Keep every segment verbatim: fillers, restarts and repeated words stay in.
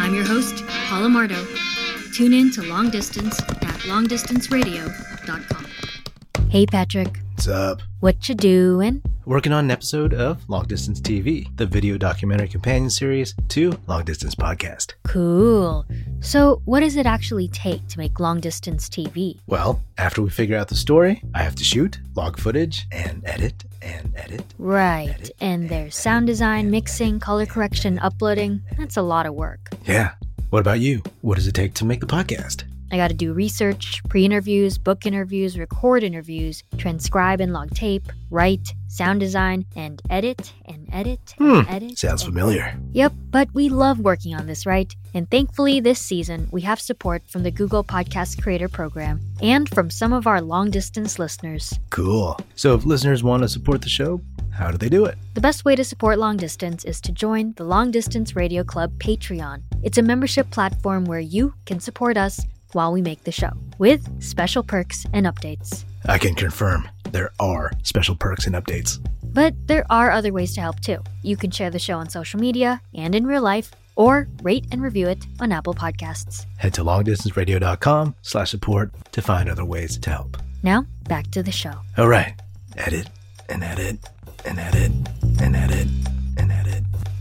I'm your host, Paula Mardo. Tune in to Long Distance at long distance radio dot com. Hey, Patrick. What's up? What you doing? Working on an episode of Long Distance T V, the video documentary companion series to Long Distance Podcast. Cool. So, what does it actually take to make long distance T V? Well, after we figure out the story, I have to shoot, log footage, and edit, and edit. Right. edit, and there's sound design, mixing, color correction, uploading. That's a lot of work. Yeah. What about you? What does it take to make the podcast? I gotta do research, pre-interviews, book interviews, record interviews, transcribe and log tape, write, sound design, and edit, and edit, and Hmm, edit. sounds and familiar. Yep, but we love working on this, right? And thankfully this season, we have support from the Google Podcast Creator Program and from some of our long-distance listeners. Cool. So if listeners want to support the show, how do they do it? The best way to support Long Distance is to join the Long Distance Radio Club Patreon. It's a membership platform where you can support us while we make the show, with special perks and updates. I can confirm there are special perks and updates. But there are other ways to help too. You can share the show on social media and in real life, or rate and review it on Apple Podcasts. Head to long distance radio dot com slash support to find other ways to help. Now, back to the show. All right. Edit, and edit, and edit, and edit, and edit.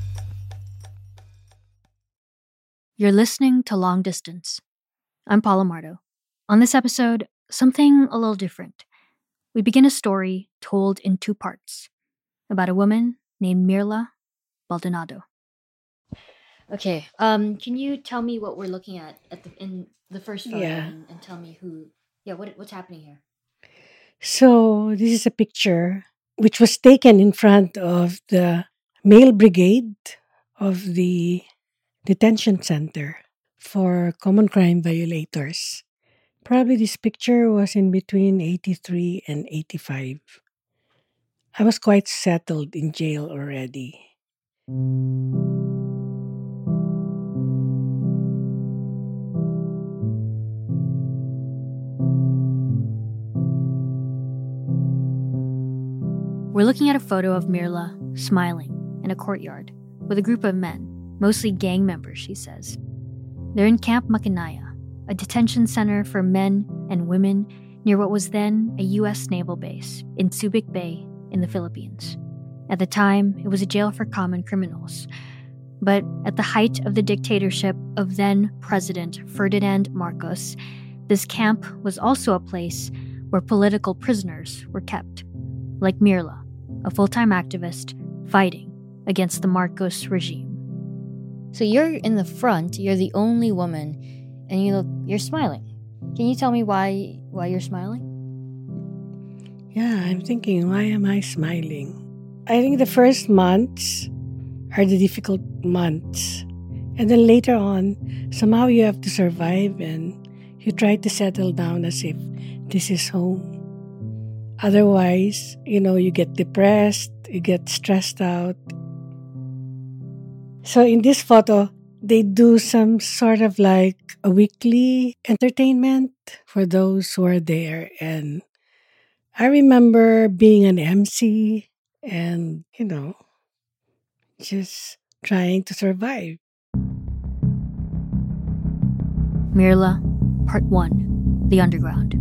You're listening to Long Distance. I'm Paula Mardo. On this episode, something a little different. We begin a story told in two parts about a woman named Mirla Baldonado. Okay, um, can you tell me what we're looking at at the in the first photo Yeah. and, and tell me who? Yeah, what what's happening here? So this is a picture which was taken in front of the male brigade of the detention center for common crime violators. Probably this picture was in between eighty-three and eighty-five. I was quite settled in jail already. We're looking at a photo of Mirla smiling in a courtyard with a group of men, mostly gang members, she says. They're in Camp Makinaya, a detention center for men and women near what was then a U S naval base in Subic Bay in the Philippines. At the time, it was a jail for common criminals. But at the height of the dictatorship of then-President Ferdinand Marcos, this camp was also a place where political prisoners were kept, like Mirla, a full-time activist fighting against the Marcos regime. So you're in the front, you're the only woman, and you look, you're smiling. Can you tell me why why you're smiling? Yeah, I'm thinking, why am I smiling? I think the first months are the difficult months. And then later on, somehow you have to survive and you try to settle down as if this is home. Otherwise, you know, you get depressed, you get stressed out. So in this photo, they do some sort of like a weekly entertainment for those who are there. And I remember being an M C and, you know, just trying to survive. Mirla, Part one, The Underground.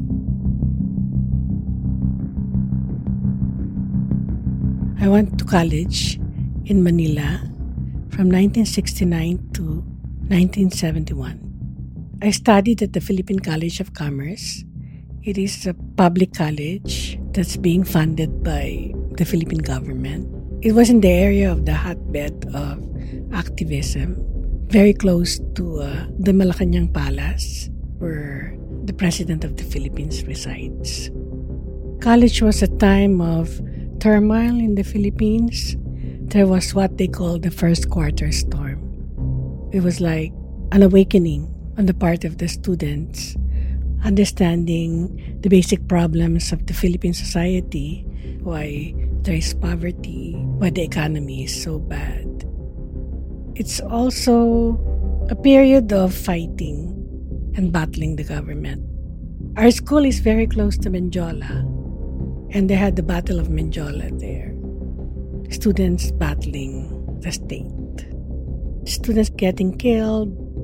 I went to college in Manila from nineteen sixty-nine to nineteen seventy-one. I studied at the Philippine College of Commerce. It is a public college that's being funded by the Philippine government. It was in the area of the hotbed of activism, very close to uh, the Malacanang Palace, where the President of the Philippines resides. College was a time of turmoil in the Philippines. There was what they call the first quarter storm. It was like an awakening on the part of the students, understanding the basic problems of the Philippine society, why there is poverty, why the economy is so bad. It's also a period of fighting and battling the government. Our school is very close to Menjola, and they had the Battle of Menjola there. Students battling the state. Students getting killed,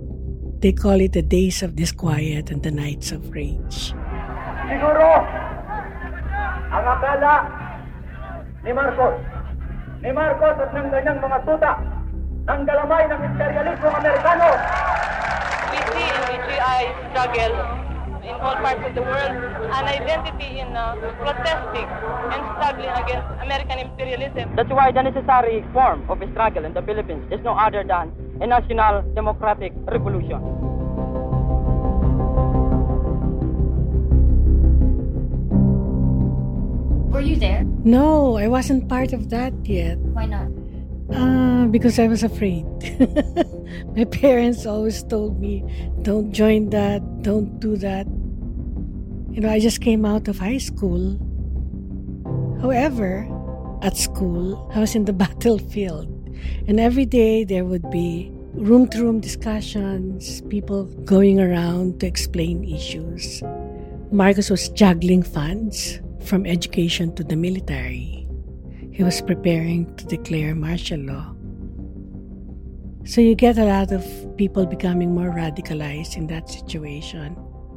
They call it the days of disquiet and the nights of rage. Siguro, ang akala ni Marcos, ni Marcos at ng kanyang mga tuta, ng galamay ng imperialismo Amerikano. We see in the G I struggle in all parts of the world an identity in uh, protesting and struggling against American imperialism. That's why the necessary form of a struggle in the Philippines is no other than a national democratic revolution. Were you there? No, I wasn't part of that yet. Why not? Uh, because I was afraid. My parents always told me, don't join that, don't do that. You know, I just came out of high school. However, at school, I was in the battlefield. And every day there would be room-to-room discussions, people going around to explain issues. Marcos was juggling funds from education to the military. He was preparing to declare martial law. So you get a lot of people becoming more radicalized in that situation.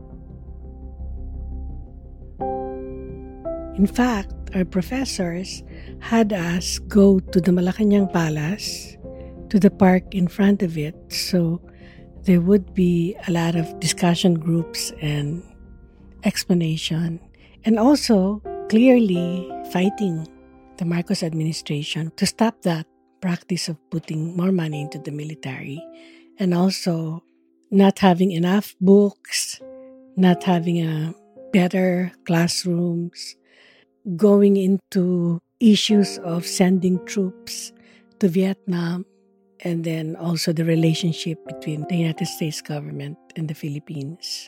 In fact, our professors had us go to the Malacanang Palace, to the park in front of it, so there would be a lot of discussion groups and explanation, and also clearly fighting the Marcos administration to stop that practice of putting more money into the military, and also not having enough books, not having a better classrooms, going into issues of sending troops to Vietnam, and then also the relationship between the United States government and the Philippines.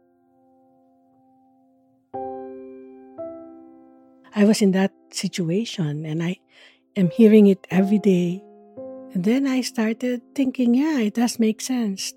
I was in that situation and I am hearing it every day. And then I started thinking, yeah, it does make sense.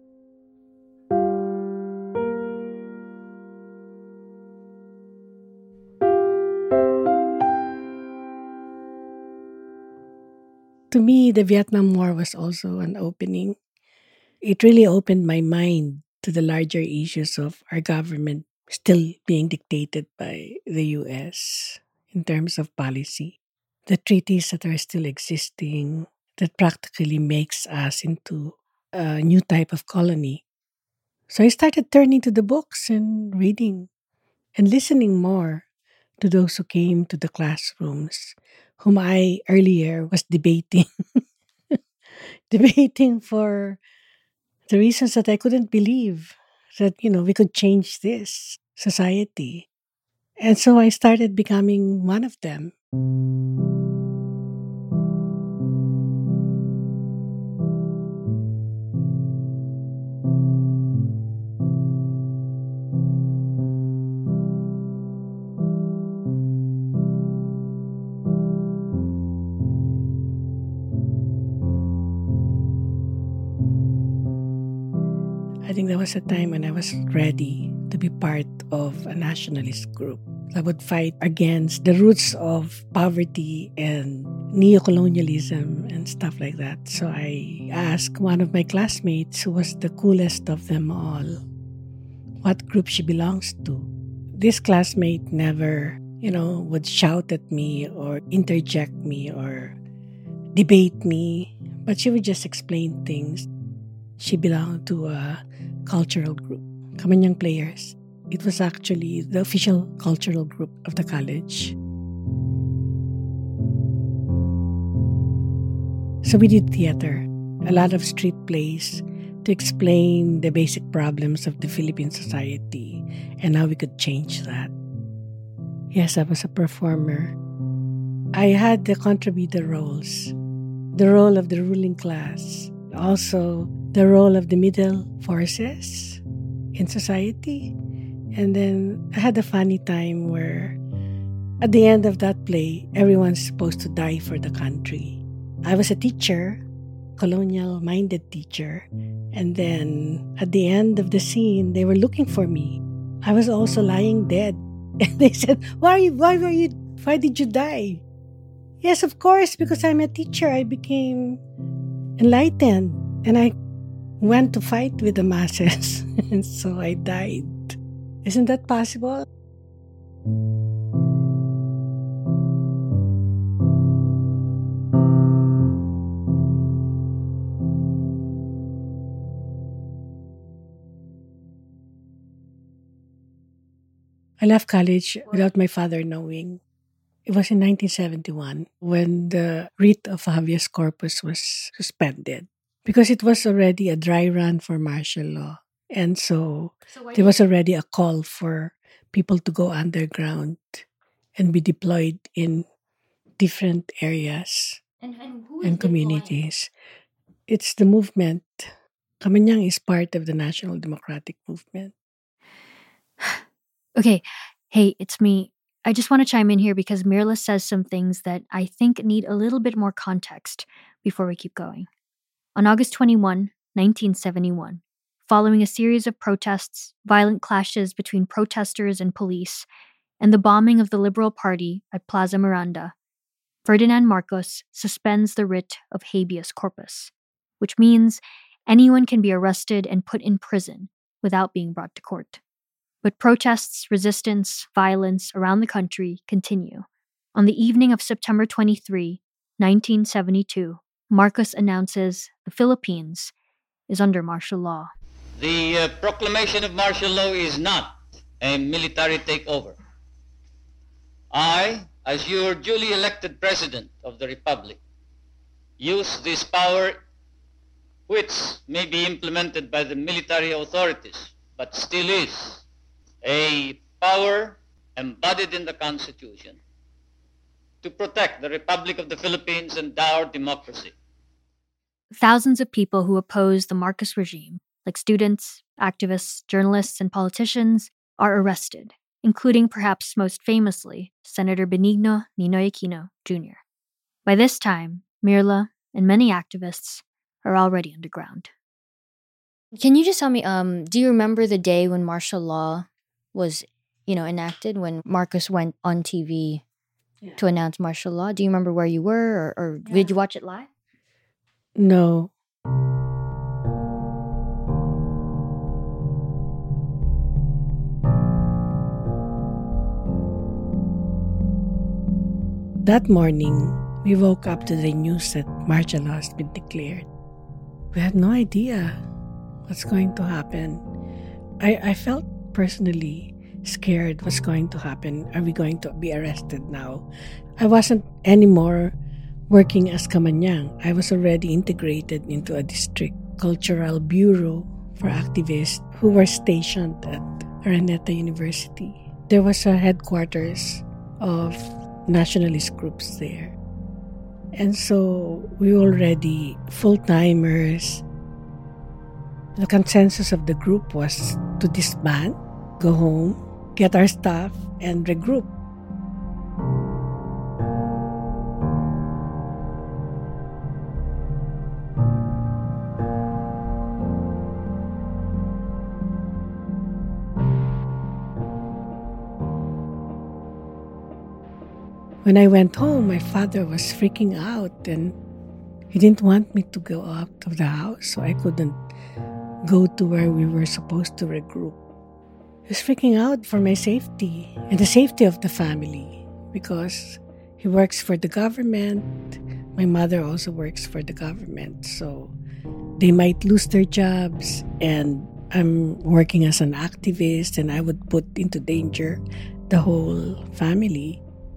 To me, the Vietnam War was also an opening. It really opened my mind to the larger issues of our government still being dictated by the U S in terms of policy. The treaties that are still existing that practically makes us into a new type of colony. So I started turning to the books and reading and listening more to those who came to the classrooms, whom I earlier was debating. debating for the reasons that I couldn't believe that, you know, we could change this society. And so I started becoming one of them. I think there was a time when I was ready to be part of a nationalist group that would fight against the roots of poverty and neocolonialism and stuff like that. So I asked one of my classmates, who was the coolest of them all, what group she belongs to. This classmate never, you know, would shout at me or interject me or debate me, but she would just explain things. She belonged to a cultural group, Kamanyang Players. It was actually the official cultural group of the college. So we did theater, a lot of street plays to explain the basic problems of the Philippine society and how we could change that. Yes, I was a performer. I had the contributor roles, the role of the ruling class, also the role of the middle forces in society. And then I had a funny time where at the end of that play, everyone's supposed to die for the country. I was a teacher, colonial-minded teacher. And then at the end of the scene, they were looking for me. I was also lying dead. And they said, why, are you, why were you, why did you die? Yes, of course, because I'm a teacher. I became enlightened. And I went to fight with the masses, and so I died. Isn't that possible? I left college without my father knowing. It was in nineteen seventy-one when the writ of habeas corpus was suspended because it was already a dry run for martial law. And so, So why there did was already a call for people to go underground and be deployed in different areas and, and who is and deploying? communities. It's the movement. Kamanyang is part of the National Democratic Movement. Okay, hey, it's me. I just want to chime in here because Mirla says some things that I think need a little bit more context before we keep going. On August twenty-first, nineteen seventy-one, following a series of protests, violent clashes between protesters and police, and the bombing of the Liberal Party at Plaza Miranda, Ferdinand Marcos suspends the writ of habeas corpus, which means anyone can be arrested and put in prison without being brought to court. But protests, resistance, violence around the country continue. On the evening of September twenty-third, nineteen seventy-two, Marcos announces the Philippines is under martial law. The uh, proclamation of martial law is not a military takeover. I, as your duly elected President of the Republic, use this power which may be implemented by the military authorities, but still is a power embodied in the Constitution to protect the Republic of the Philippines and our democracy. Thousands of people who oppose the Marcos regime, like students, activists, journalists, and politicians, are arrested, including perhaps most famously Senator Benigno Ninoy Aquino Junior By this time, Mirla and many activists are already underground. Can you just tell me, um, do you remember the day when martial law was, you know, enacted, when Marcos went on T V Yeah. to announce martial law? Do you remember where you were, or, or did you watch it live? No. That morning, we woke up to the news that martial law has been declared. We had no idea what's going to happen. I, I felt personally scared what's going to happen. Are we going to be arrested now? I wasn't anymore working as Kamanyang. I was already integrated into a district cultural bureau for activists who were stationed at Araneta University. There was a headquarters of nationalist groups there. And so we were already full-timers. The consensus of the group was to disband, go home, get our stuff, and regroup. When I went home, my father was freaking out and he didn't want me to go out of the house, so I couldn't go to where we were supposed to regroup. He was freaking out for my safety and the safety of the family because he works for the government. My mother also works for the government, so they might lose their jobs, and I'm working as an activist and I would put into danger the whole family.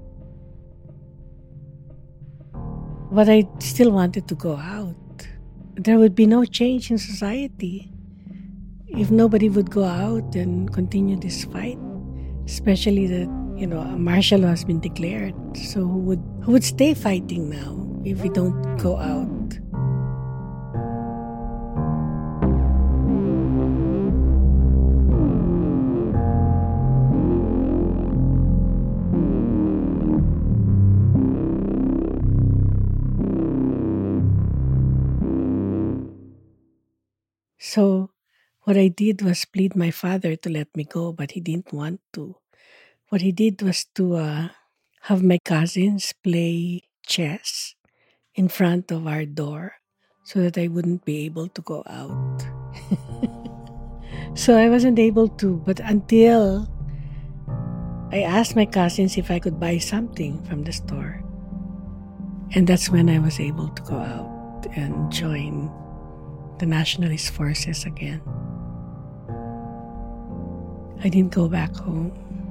But I still wanted to go out. There would be no change in society if nobody would go out and continue this fight. Especially that, you know, a martial law has been declared. So who would who would stay fighting now if we don't go out? So what I did was plead my father to let me go, but he didn't want to. What he did was to uh, have my cousins play chess in front of our door so that I wouldn't be able to go out. So I wasn't able to. But until I asked my cousins if I could buy something from the store. And that's when I was able to go out and join the nationalist forces again. I didn't go back home.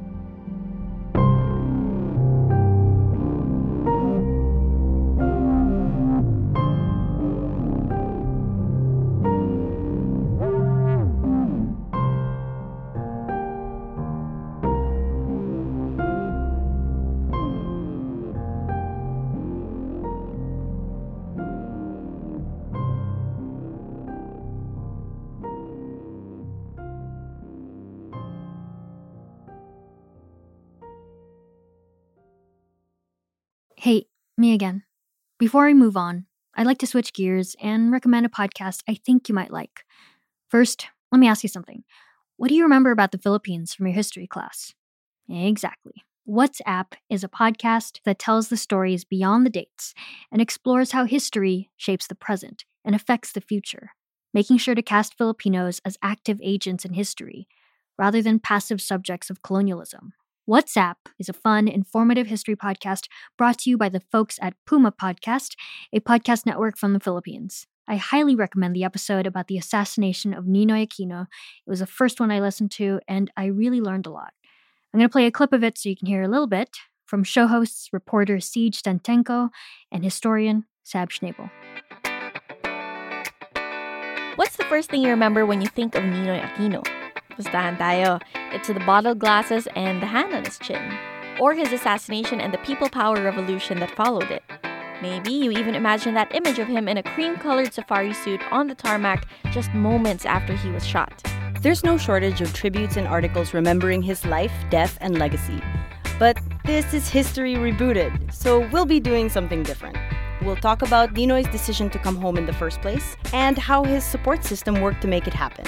Hey, me again. Before I move on, I'd like to switch gears and recommend a podcast I think you might like. First, let me ask you something. What do you remember about the Philippines from your history class? Exactly. WhatsApp is a podcast that tells the stories beyond the dates and explores how history shapes the present and affects the future, making sure to cast Filipinos as active agents in history rather than passive subjects of colonialism. WhatsApp is a fun, informative history podcast brought to you by the folks at Puma Podcast, a podcast network from the Philippines. I highly recommend the episode about the assassination of Ninoy Aquino. It was the first one I listened to, and I really learned a lot. I'm going to play a clip of it so you can hear a little bit from show hosts, reporter Siege Stantenko and historian Sab Schnabel. What's the first thing you remember when you think of Ninoy Aquino? Pustahan tayo. It's the bottled glasses and the hand on his chin. Or his assassination and the people power revolution that followed it. Maybe you even imagine that image of him in a cream-colored safari suit on the tarmac just moments after he was shot. There's no shortage of tributes and articles remembering his life, death, and legacy. But this is History Rebooted, so we'll be doing something different. We'll talk about Ninoy's decision to come home in the first place and how his support system worked to make it happen.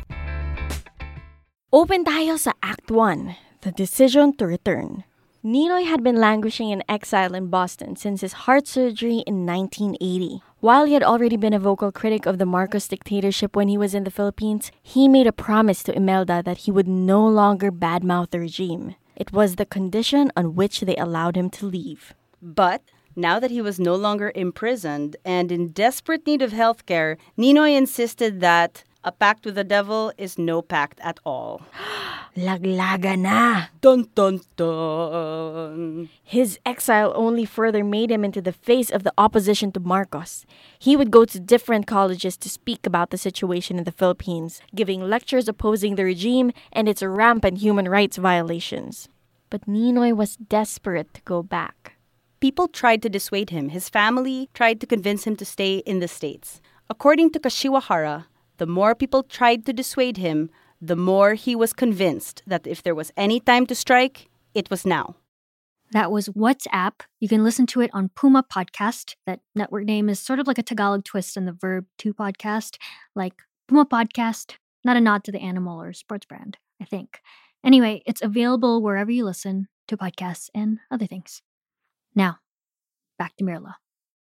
Open tayo sa Act one, the decision to return. Ninoy had been languishing in exile in Boston since his heart surgery in nineteen eighty. While he had already been a vocal critic of the Marcos dictatorship when he was in the Philippines, he made a promise to Imelda that he would no longer badmouth the regime. It was the condition on which they allowed him to leave. But now that he was no longer imprisoned and in desperate need of health care, Ninoy insisted that a pact with the devil is no pact at all. Laglaga na! Dun dun dun! His exile only further made him into the face of the opposition to Marcos. He would go to different colleges to speak about the situation in the Philippines, giving lectures opposing the regime and its rampant human rights violations. But Ninoy was desperate to go back. People tried to dissuade him. His family tried to convince him to stay in the States. According to Kashiwahara, the more people tried to dissuade him, the more he was convinced that if there was any time to strike, it was now. That was WhatsApp. You can listen to it on Puma Podcast. That network name is sort of like a Tagalog twist on the verb to podcast, like Puma Podcast, not a nod to the animal or sports brand, I think. Anyway, it's available wherever you listen to podcasts and other things. Now, back to Mirla.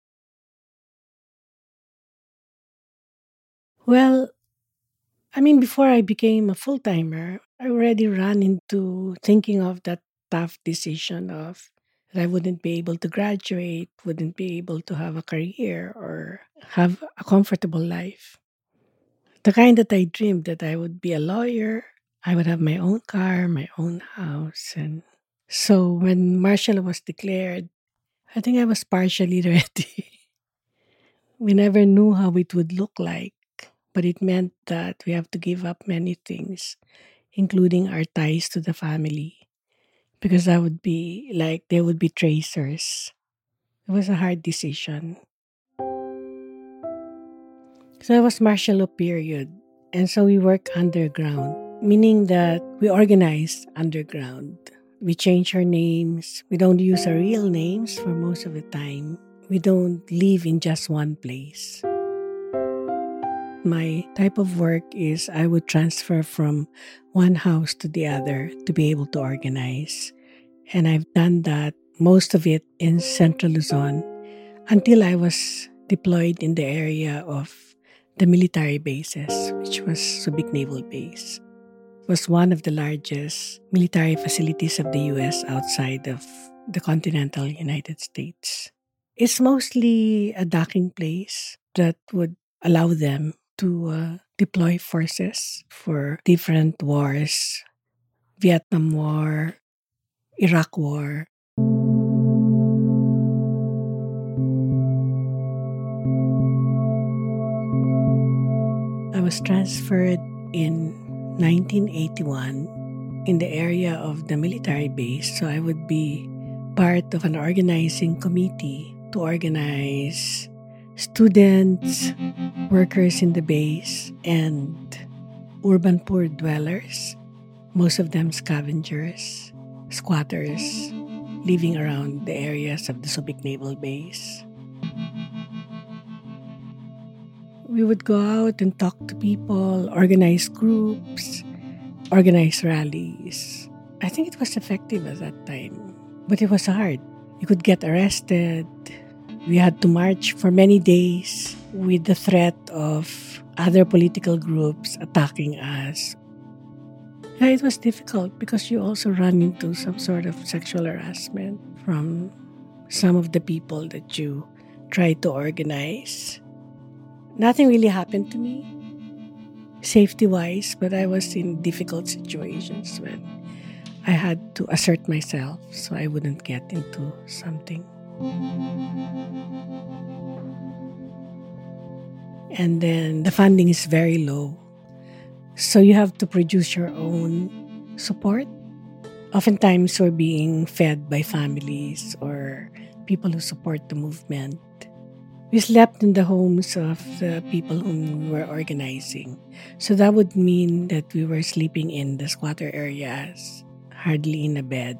Well, I mean, before I became a full-timer, I already ran into thinking of that tough decision of that I wouldn't be able to graduate, wouldn't be able to have a career or have a comfortable life. The kind that I dreamed that I would be a lawyer, I would have my own car, my own house. And so when martial law was declared, I think I was partially ready. We never knew how it would look like. But it meant that we have to give up many things, including our ties to the family, because that would be like they would be tracers. It was a hard decision. So it was martial law period, and so we work underground, meaning that we organize underground. We change our names. We don't use our real names for most of the time. We don't live in just one place. My type of work is I would transfer from one house to the other to be able to organize. And I've done that, most of it in Central Luzon, until I was deployed in the area of the military bases, which was Subic Naval Base. It was one of the largest military facilities of the U S outside of the continental United States. It's mostly a docking place that would allow them to uh, deploy forces for different wars, Vietnam War, Iraq War. I was transferred in nineteen eighty-one in the area of the military base, so I would be part of an organizing committee to organize students, workers in the base, and urban poor dwellers, most of them scavengers, squatters, living around the areas of the Subic Naval Base. We would go out and talk to people, organize groups, organize rallies. I think it was effective at that time, but it was hard. You could get arrested. We had to march for many days with the threat of other political groups attacking us. Yeah, it was difficult because you also run into some sort of sexual harassment from some of the people that you try to organize. Nothing really happened to me, safety-wise, but I was in difficult situations when I had to assert myself so I wouldn't get into something. And then the funding is very low, so you have to produce your own support. Oftentimes, we're being fed by families or people who support the movement. We slept in the homes of the people whom we were organizing. So that would mean that we were sleeping in the squatter areas, hardly in a bed.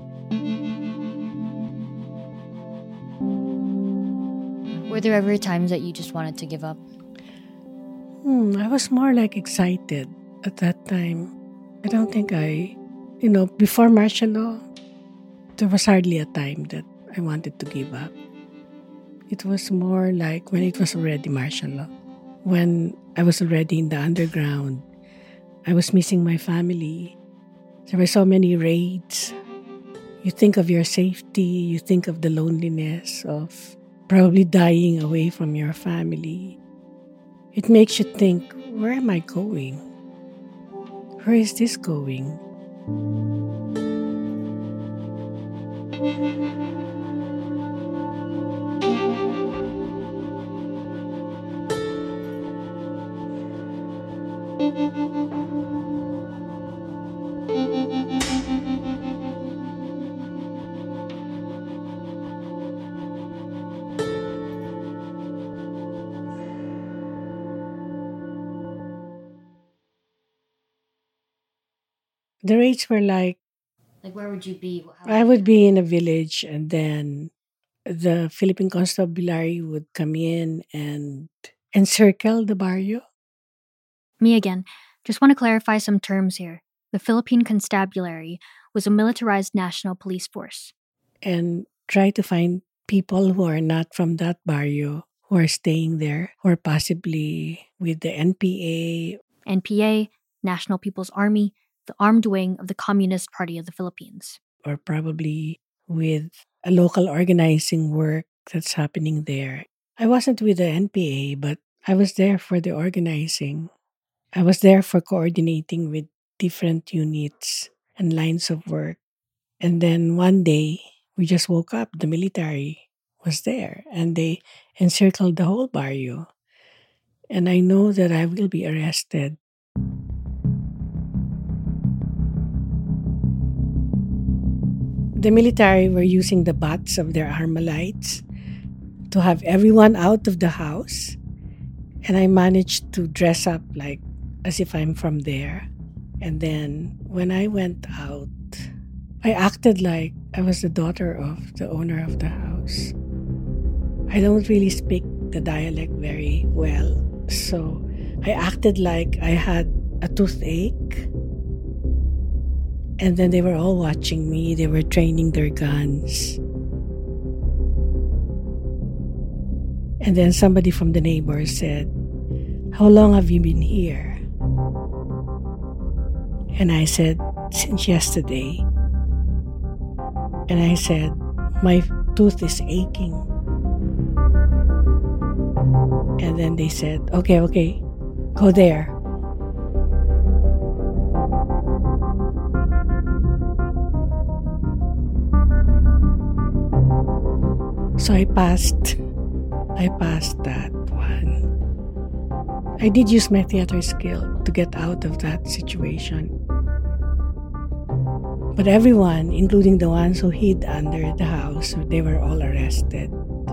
Were there ever times that you just wanted to give up? Hmm, I was more like excited at that time. I don't think I, you know, before martial law, there was hardly a time that I wanted to give up. It was more like when it was already martial law. When I was already in the underground, I was missing my family. There were so many raids. You think of your safety, you think of the loneliness of probably dying away from your family. It makes you think, where am I going? Where is this going? The rates were like, Like, where would you be? How I would be in a village, and then the Philippine Constabulary would come in and encircle the barrio. Me again. Just want to clarify some terms here. The Philippine Constabulary was a militarized national police force. And try to find people who are not from that barrio, who are staying there, or possibly with the N P A. N P A, National People's Army, the armed wing of the Communist Party of the Philippines. Or probably with a local organizing work that's happening there. I wasn't with the N P A, but I was there for the organizing. I was there for coordinating with different units and lines of work. And then one day, we just woke up. The military was there, and they encircled the whole barrio. And I know that I will be arrested. The military were using the butts of their Armalites to have everyone out of the house. And I managed to dress up like as if I'm from there. And then when I went out, I acted like I was the daughter of the owner of the house. I don't really speak the dialect very well, so I acted like I had a toothache. And then they were all watching me. They were training their guns. And then somebody from the neighbors said, how long have you been here? And I said, since yesterday. And I said, my tooth is aching. And then they said, okay, okay, go there. So I passed, I passed that one. I did use my theater skill to get out of that situation. But everyone, including the ones who hid under the house, they were all arrested.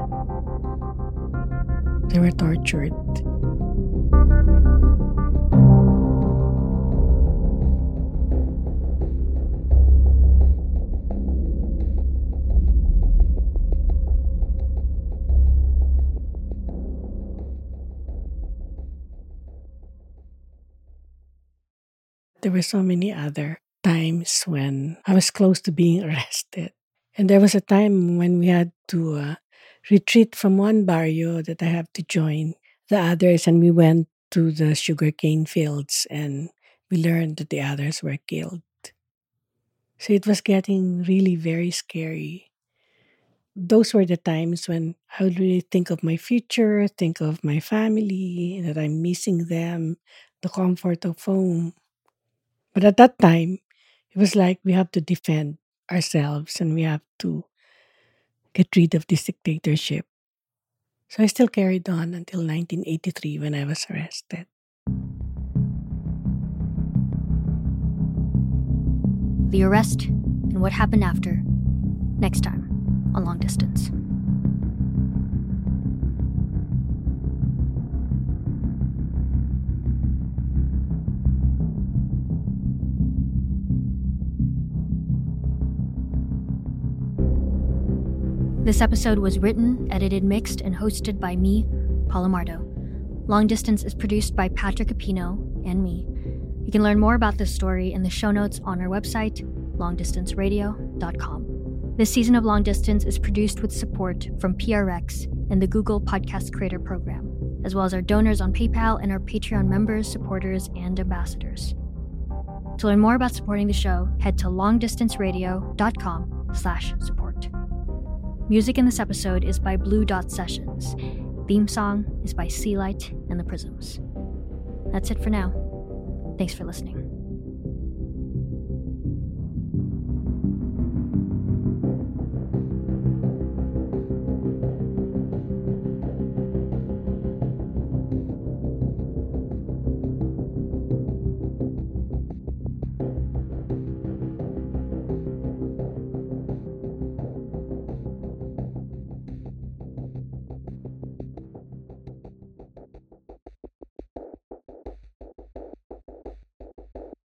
They were tortured. There were so many other times when I was close to being arrested. And there was a time when we had to uh, retreat from one barrio that I have to join the others, and we went to the sugarcane fields and we learned that the others were killed. So it was getting really very scary. Those were the times when I would really think of my future, think of my family, that I'm missing them, the comfort of home. But at that time, it was like we have to defend ourselves and we have to get rid of this dictatorship. So I still carried on until nineteen eighty-three when I was arrested. The arrest and what happened after, next time on Long Distance. This episode was written, edited, mixed, and hosted by me, Paula Mardo. Long Distance is produced by Patrick Apino and me. You can learn more about this story in the show notes on our website, long distance radio dot com. This season of Long Distance is produced with support from P R X and the Google Podcast Creator Program, as well as our donors on PayPal and our Patreon members, supporters, and ambassadors. To learn more about supporting the show, head to long distance radio dot com slash support. Music in this episode is by Blue Dot Sessions. Theme song is by Sea Light and the Prisms. That's it for now. Thanks for listening.